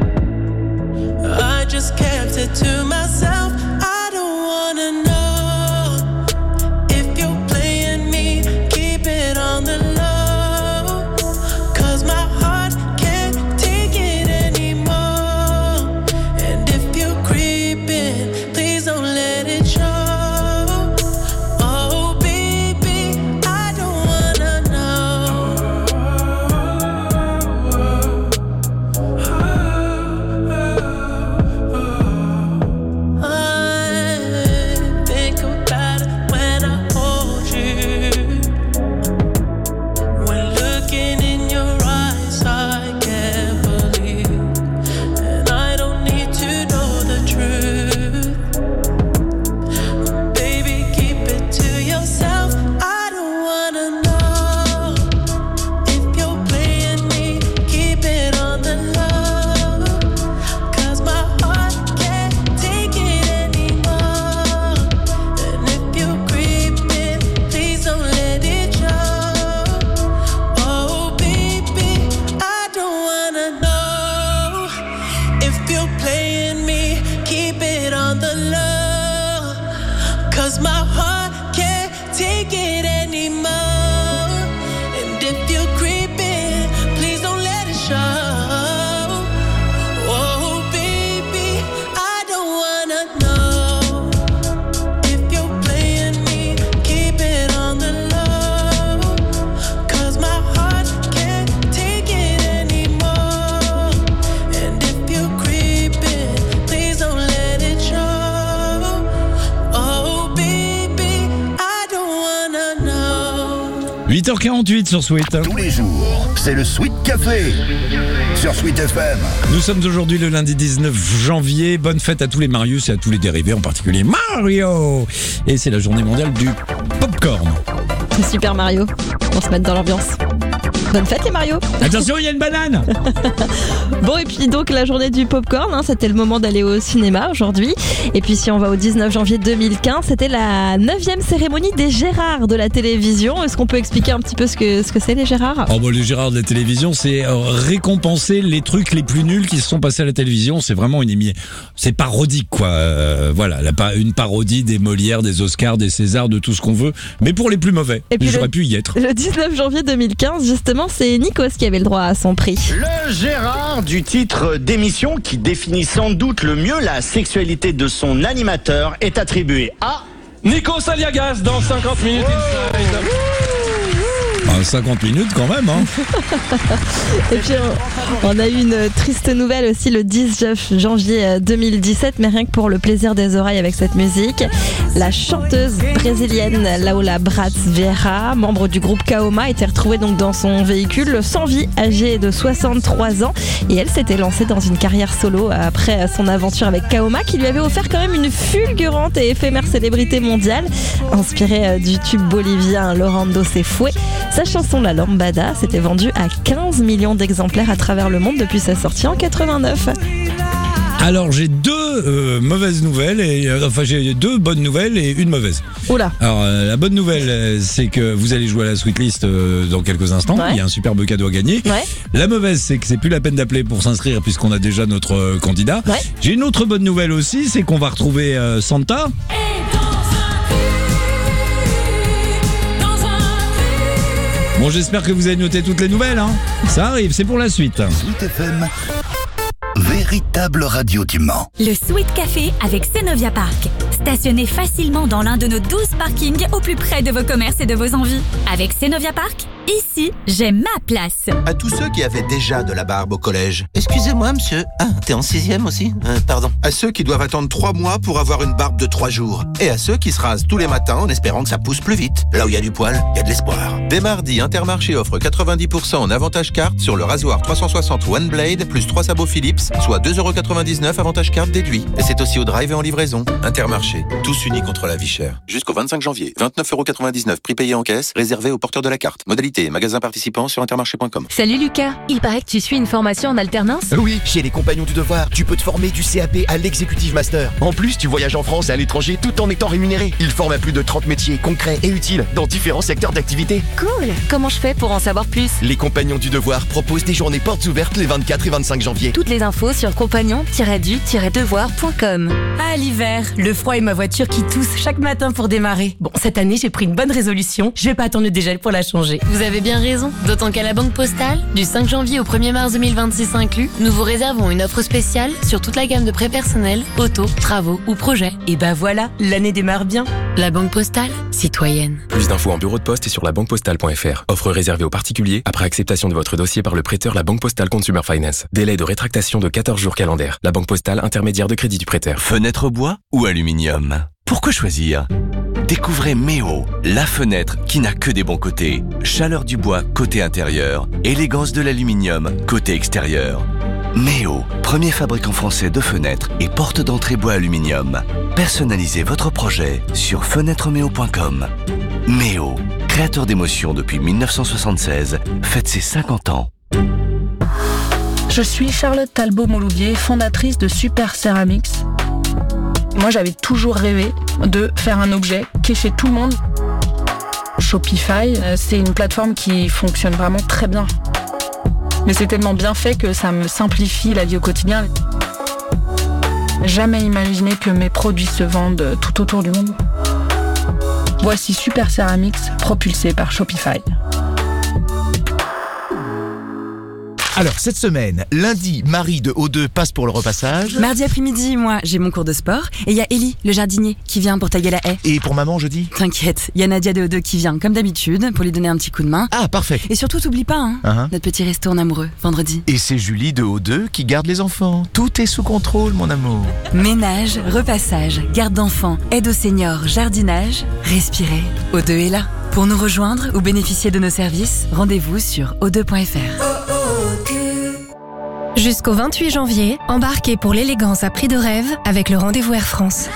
I just kept it to myself. I don't wanna know if you're playing me. Keep it on the low, 'cause my heart can't take it anymore. And if you're creeping, please don't let it show. huit heures quarante-huit sur Sweet. Tous les jours, c'est le Sweet Café sur Sweet F M. Nous sommes aujourd'hui le lundi dix-neuf janvier. Bonne fête à tous les Marius et à tous les dérivés, en particulier Mario. Et c'est la journée mondiale du popcorn. Super Mario, on se met dans l'ambiance. Bonne fête les Mario. Attention, il y a une banane. Bon, et puis donc la journée du popcorn, hein, c'était le moment d'aller au cinéma aujourd'hui. Et puis si on va au dix-neuf janvier deux mille quinze, c'était la neuvième cérémonie des Gérards de la télévision. Est-ce qu'on peut expliquer un petit peu ce que ce que c'est les Gérards ? Oh bon, les Gérards de la télévision, c'est euh, récompenser les trucs les plus nuls qui se sont passés à la télévision. C'est vraiment une émission, c'est parodique quoi. Euh, voilà, la, une parodie des Molières, des Oscars, des Césars, de tout ce qu'on veut, mais pour les plus mauvais. Et puis j'aurais le, pu y être. Le dix-neuf janvier deux mille quinze, justement, c'est Nikos qui avait le droit à son prix. Le Gérard du titre d'émission qui définit sans doute le mieux la sexualité de son animateur est attribué à Nikos Aliagas dans cinquante minutes Inside. Ah, cinquante minutes quand même, hein. Et puis on, on a eu une triste nouvelle aussi le dix-neuf janvier deux mille dix-sept, mais rien que pour le plaisir des oreilles avec cette musique. La chanteuse brésilienne Laura Braz Vieira, membre du groupe Kaoma, a été retrouvée donc dans son véhicule sans vie, âgée de soixante-trois ans. Et elle s'était lancée dans une carrière solo après son aventure avec Kaoma, qui lui avait offert quand même une fulgurante et éphémère célébrité mondiale, inspirée du tube bolivien Lorando Se Fue. Sa chanson La Lambada s'était vendue à quinze millions d'exemplaires à travers le monde depuis sa sortie en quatre-vingt-neuf. Alors j'ai deux euh, mauvaises nouvelles, et, euh, enfin j'ai deux bonnes nouvelles et une mauvaise. Oula. Alors euh, la bonne nouvelle, euh, c'est que vous allez jouer à la Sweetlist euh, dans quelques instants. Ouais. Il y a un superbe cadeau à gagner. Ouais. La mauvaise, c'est que c'est plus la peine d'appeler pour s'inscrire puisqu'on a déjà notre euh, candidat. Ouais. J'ai une autre bonne nouvelle aussi, c'est qu'on va retrouver euh, Santa. Bon, j'espère que vous avez noté toutes les nouvelles, hein. Ça arrive, c'est pour la suite. Sweet F M, véritable radio du Mans. Le Sweet Café avec Cenovia Park. Stationnez facilement dans l'un de nos douze parkings au plus près de vos commerces et de vos envies. Avec Cenovia Park, ici, j'ai ma place. À tous ceux qui avaient déjà de la barbe au collège. Excusez-moi, monsieur. Ah, t'es en sixième aussi euh, Pardon. À ceux qui doivent attendre trois mois pour avoir une barbe de trois jours. Et à ceux qui se rasent tous les matins en espérant que ça pousse plus vite. Là où il y a du poil, il y a de l'espoir. Dès mardi, Intermarché offre quatre-vingt-dix pour cent en avantage carte sur le rasoir trois cent soixante One Blade plus trois sabots Philips, soit deux euros quatre-vingt-dix-neuf avantage carte déduit. Et c'est aussi au drive et en livraison. Intermarché, tous unis contre la vie chère. Jusqu'au vingt-cinq janvier, vingt-neuf euros quatre-vingt-dix-neuf prix payé en caisse, réservé aux porteurs de la carte. Modalité, magasin participant sur intermarché point com. Salut Lucas, il paraît que tu suis une formation en alternance ? Oui, chez les Compagnons du Devoir, tu peux te former du C A P à l'Executive Master. En plus, tu voyages en France et à l'étranger tout en étant rémunéré. Ils forment à plus de trente métiers concrets et utiles dans différents secteurs d'activité. Cool. Comment je fais pour en savoir plus ? Les Compagnons du Devoir proposent des journées portes ouvertes les vingt-quatre et vingt-cinq janvier. Toutes les infos sur compagnon du devoir point com. Ah, l'hiver, le froid et ma voiture qui tousse chaque matin pour démarrer. Bon, cette année, j'ai pris une bonne résolution. Je vais pas attendre le dégel pour la changer. Vous avez bien raison, d'autant qu'à la Banque Postale, du cinq janvier au premier mars deux mille vingt-six inclus, nous vous réservons une offre spéciale sur toute la gamme de prêts personnels, auto, travaux ou projets. Et bah voilà, l'année démarre bien. La Banque Postale, citoyenne. Plus d'infos en bureau de poste et sur la banque postale point f r. Offre réservée aux particuliers après acceptation de votre dossier par le prêteur La Banque Postale Consumer Finance. Délai de rétractation de quatorze jours calendaires. La Banque Postale, intermédiaire de crédit du prêteur. Fenêtre bois ou aluminium ? Pourquoi choisir ? Découvrez Méo, la fenêtre qui n'a que des bons côtés. Chaleur du bois côté intérieur, élégance de l'aluminium côté extérieur. Méo, premier fabricant français de fenêtres et porte d'entrée bois aluminium. Personnalisez votre projet sur fenêtre méo point com. Méo, créateur d'émotions depuis mille neuf cent soixante-seize, fête ses cinquante ans. Je suis Charlotte Talbot-Molouvier, fondatrice de Super Ceramics. Moi, j'avais toujours rêvé de faire un objet qui est chez tout le monde. Shopify, c'est une plateforme qui fonctionne vraiment très bien. Mais c'est tellement bien fait que ça me simplifie la vie au quotidien. Jamais imaginé que mes produits se vendent tout autour du monde. Voici Super Ceramics, propulsé par Shopify. Alors, cette semaine, lundi, Marie de O deux passe pour le repassage. Mardi après-midi, moi, j'ai mon cours de sport. Et il y a Ellie, le jardinier, qui vient pour tailler la haie. Et pour maman, jeudi ? T'inquiète, il y a Nadia de O deux qui vient, comme d'habitude, pour lui donner un petit coup de main. Ah, parfait. Et surtout, t'oublies pas, hein, uh-huh. notre petit resto en amoureux, vendredi. Et c'est Julie de O deux qui garde les enfants. Tout est sous contrôle, mon amour. Ménage, repassage, garde d'enfants, aide aux seniors, jardinage, respirez. O deux est là. Pour nous rejoindre ou bénéficier de nos services, rendez-vous sur o deux point f r. Jusqu'au vingt-huit janvier, embarquez pour l'élégance à prix de rêve avec le rendez-vous Air France.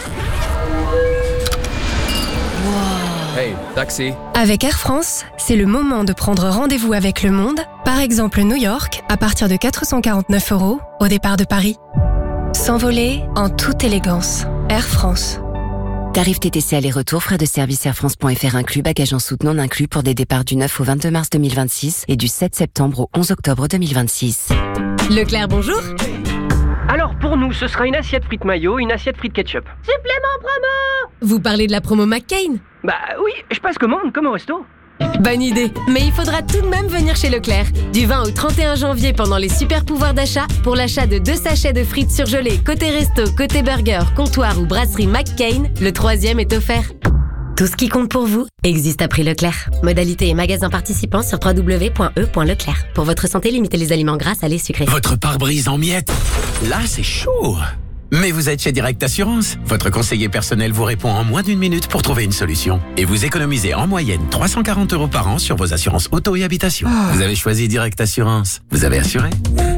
Hey, taxi. Avec Air France, c'est le moment de prendre rendez-vous avec le monde, par exemple New York, à partir de quatre cent quarante-neuf euros au départ de Paris. S'envoler en toute élégance. Air France. Tarif T T C aller-retour, frais de service air france point f r inclus, bagages en soute non inclus pour des départs du neuf au vingt-deux mars deux mille vingt-six et du sept septembre au onze octobre deux mille vingt-six. Leclerc, bonjour. Alors pour nous, ce sera une assiette frites mayo, une assiette frites ketchup. Supplément promo. Vous parlez de la promo McCain? Bah oui, je passe commande comme au resto. Bonne idée, mais il faudra tout de même venir chez Leclerc. Du vingt au trente et un janvier pendant les super pouvoirs d'achat, pour l'achat de deux sachets de frites surgelées côté resto, côté burger, comptoir ou brasserie McCain, le troisième est offert. Tout ce qui compte pour vous existe à prix Leclerc. Modalité et magasins participants sur w w w point e point leclerc. Pour votre santé, limitez les aliments gras, salés, sucrés. Votre pare-brise en miettes. Là, c'est chaud. Mais vous êtes chez Direct Assurance. Votre conseiller personnel vous répond en moins d'une minute pour trouver une solution. Et vous économisez en moyenne trois cent quarante euros par an sur vos assurances auto et habitation. Oh. Vous avez choisi Direct Assurance. Vous avez assuré.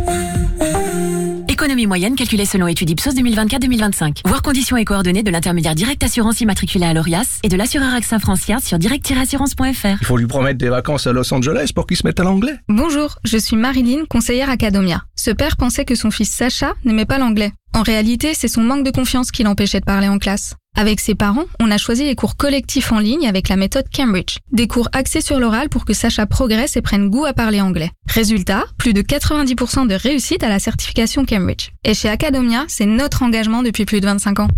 Économie moyenne calculée selon étude Ipsos deux mille vingt-quatre deux mille vingt-cinq. Voir conditions et coordonnées de l'intermédiaire Direct Assurance immatriculé à l'Orias et de l'assureur AXA Francia sur direct tiret assurance point f r. Il faut lui promettre des vacances à Los Angeles pour qu'il se mette à l'anglais. Bonjour, je suis Marilyn, conseillère Academia. Ce père pensait que son fils Sacha n'aimait pas l'anglais. En réalité, c'est son manque de confiance qui l'empêchait de parler en classe. Avec ses parents, on a choisi les cours collectifs en ligne avec la méthode Cambridge. Des cours axés sur l'oral pour que Sacha progresse et prenne goût à parler anglais. Résultat, plus de quatre-vingt-dix pour cent de réussite à la certification Cambridge. Et chez Academia, c'est notre engagement depuis plus de vingt-cinq ans.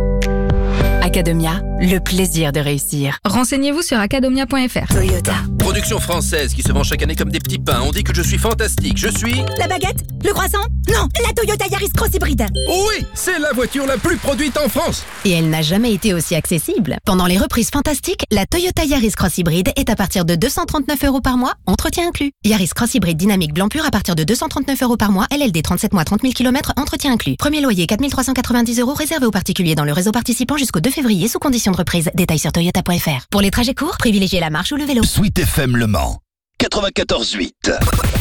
Academia, le plaisir de réussir. Renseignez-vous sur academia point f r. Toyota. Production française qui se vend chaque année comme des petits pains. On dit que je suis fantastique. Je suis... La baguette? Le croissant? Non, la Toyota Yaris Cross Hybrid. Oui, c'est la voiture la plus produite en France. Et elle n'a jamais été aussi accessible. Pendant les reprises fantastiques, la Toyota Yaris Cross Hybrid est à partir de deux cent trente-neuf euros par mois, entretien inclus. Yaris Cross Hybrid dynamique blanc pur à partir de deux cent trente-neuf euros par mois, L L D trente-sept mois, trente mille kilomètres, entretien inclus. Premier loyer quatre mille trois cent quatre-vingt-dix euros réservé aux particuliers dans le réseau participant jusqu'au deux février sous conditions de reprise. Détails sur toyota point f r. Pour les trajets courts, privilégiez la marche ou le vélo. Sweet F M Le Mans, quatre-vingt-quatorze huit.